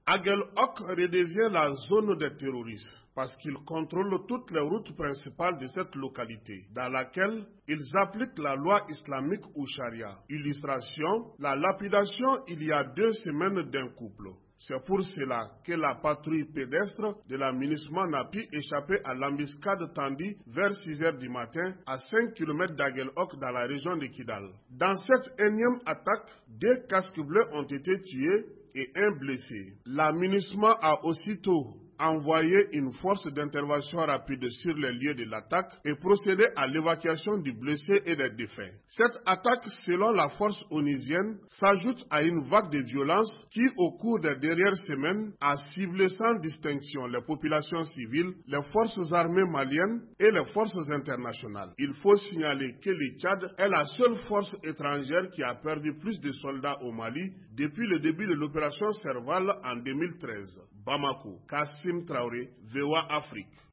Aguel-Hok redevient la zone des terroristes parce qu'ils contrôlent toutes les routes principales de cette localité, dans laquelle ils appliquent la loi islamique ou charia. Illustration, la lapidation il y a 2 semaines d'un couple. C'est pour cela que la patrouille pédestre de la MINUSMA n'a pu échapper à l'embuscade tendue vers 6 heures du matin à 5 km d'Aguel-Hok dans la région de Kidal. Dans cette énième attaque, 2 casques bleus ont été tués et 1 blessé. La MINUSMA a aussitôt envoyé une force d'intervention rapide sur les lieux de l'attaque et procédé à l'évacuation du blessé et des défunts. Cette attaque, selon la force onusienne, s'ajoute à une vague de violence qui, au cours des dernières semaines, a ciblé sans distinction les populations civiles, les forces armées maliennes et les forces internationales. Il faut signaler que le Tchad est la seule force étrangère qui a perdu plus de soldats au Mali depuis le début de l'opération Serval en 2013. Bamako, Kassim Traoré, VOA Afrique.